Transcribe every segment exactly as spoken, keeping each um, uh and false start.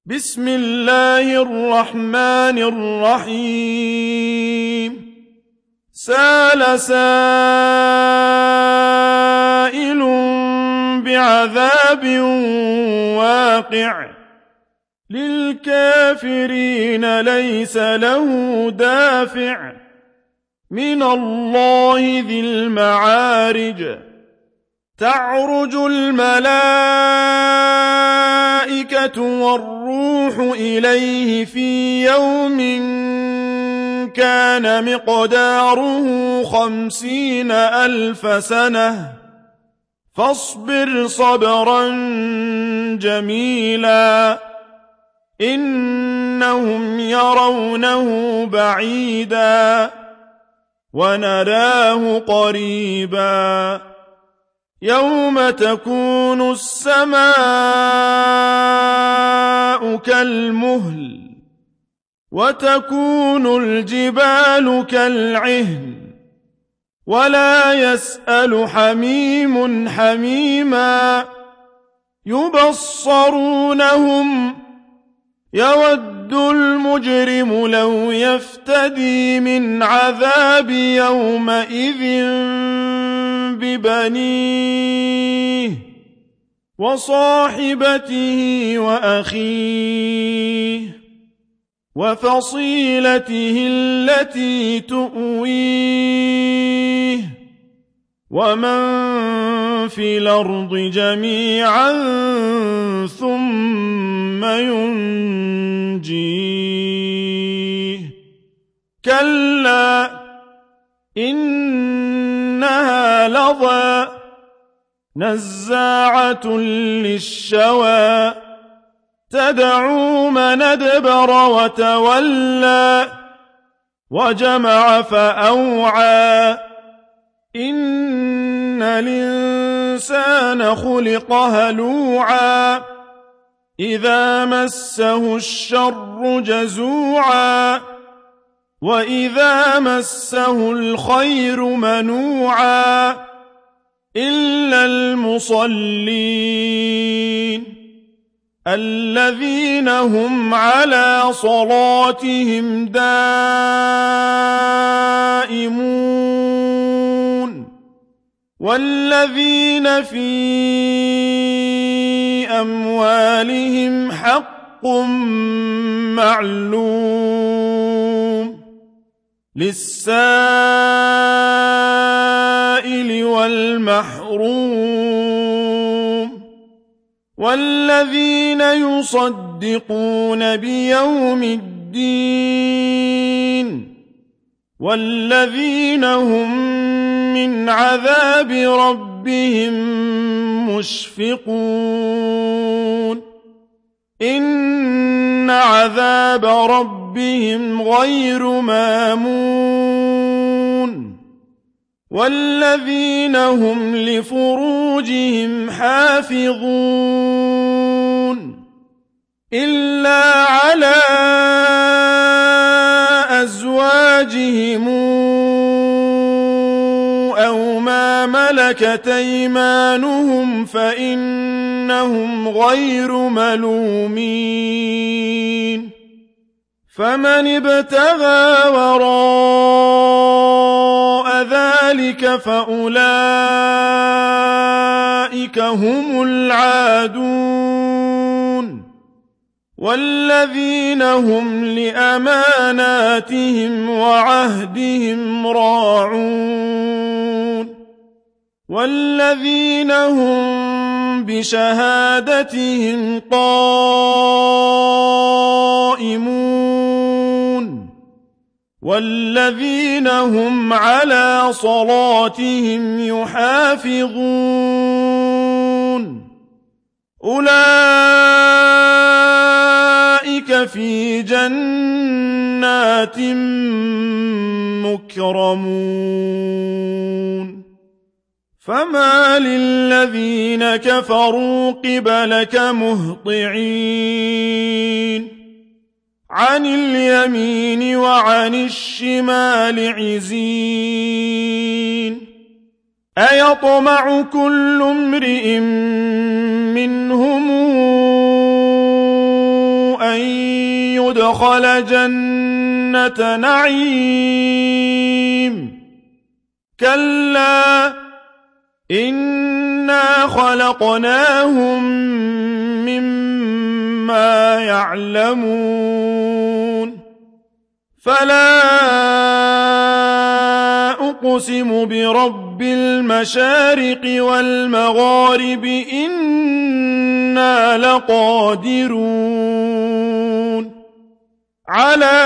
بسم الله الرحمن الرحيم سأل سائل بعذاب واقع للكافرين ليس له دافع من الله ذي المعارج تعرج الملائكة والروح إليه في يوم كان مقداره خمسين ألف سنة فاصبر صبرا جميلا إنهم يرونه بعيدا ونراه قريبا يوم تكون السماء كالمهل وتكون الجبال كالعهن ولا يسأل حميم حميما يبصرونهم يود المجرم لو يفتدي من عذاب يومئذ ببنيه وصاحبته وأخيه وفصيلته التي تؤويه ومن في الأرض جميعا ثم ينجيه كلا إنها لظى نزاعة للشوى تدعو من أدبر وتولى وجمع فأوعى إن الإنسان خلق هلوعا إذا مسه الشر جزوعا وإذا مسه الخير منوعا إلا المصلين الذين هم على صلاتهم دائمون والذين في أموالهم حق معلوم للسائل والمحروم والذين يصدقون بيوم الدين والذين هم من عذاب ربهم مشفقون إن عذاب ربهم غير مامون والذين هم لفروجهم حافظون إلا على أزواجهم أو ما ملكت أيمانهم فإنهم غير ملومين فمن ابتغى وراء ذلك فأولئك هم العادون والذين هم لأماناتهم وعهدهم راعون والذين هم بشهادتهم قائمون والذين هم على صلاتهم يحافظون أولئك في جنات مكرمون فما للذين كفروا قبلك مهطعين عن اليمين وعن الشمال عزين أيطمع كل امرئ منهم ليدخل جنة نعيم كلا إنا خلقناهم مما يعلمون فلا أقسم برب المشارق والمغارب إنا لقادرون على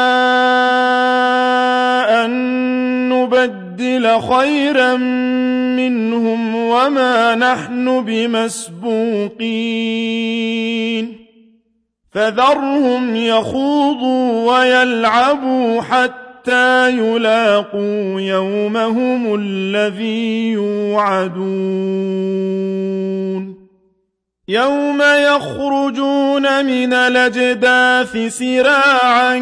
أن نبدل خيرا منهم وما نحن بمسبوقين فذرهم يخوضوا ويلعبوا حتى يلاقوا يومهم الذي يوعدون يوم يخرجون من الأجداث سراعا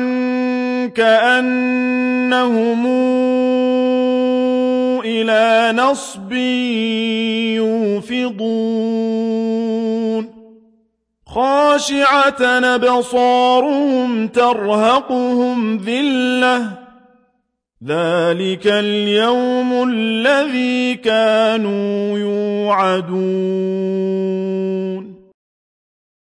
كأنهم إلى نصب يوفضون خاشعة أبصارهم ترهقهم ذلة ذلك اليوم الذي كانوا يوعدون